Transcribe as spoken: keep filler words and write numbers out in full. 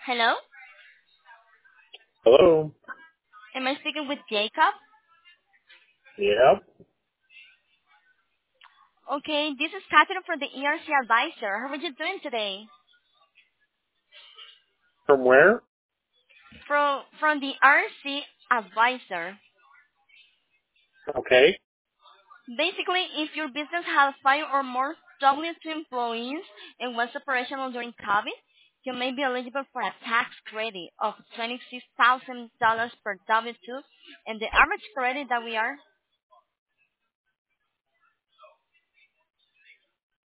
Hello? Hello. Am I speaking with Jacob? Yep. Okay, this is Catherine from the E R C Advisor. How are you doing today? From where? From from the R C Advisor. Okay. Basically, if your business has five or more W two employees and was operational during COVID, you may be eligible for a tax credit of twenty-six thousand dollars per W two, and the average credit that we are